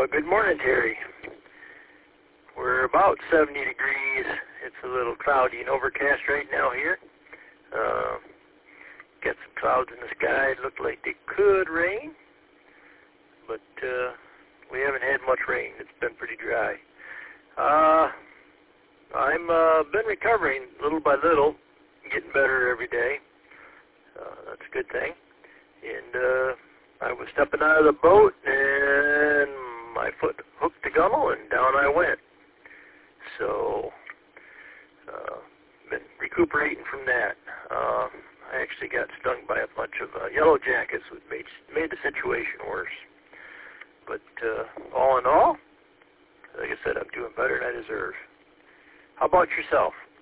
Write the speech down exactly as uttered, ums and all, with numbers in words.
uh, good morning, Terry. We're about seventy degrees. It's a little cloudy and overcast right now here. Uh, got some clouds in the sky. It looked like they could rain, but uh, we haven't had much rain. It's been pretty dry. Uh, I'm uh, been recovering little by little, getting better every day. Uh, that's a good thing. And uh, I was stepping out of the boat, and my foot hooked the gunnel, and down I went. So, uh, been recuperating from that. Uh, I actually got stung by a bunch of uh, yellow jackets, which made made the situation worse. But uh, all in all, like I said, I'm doing better than I deserve. How about yourself?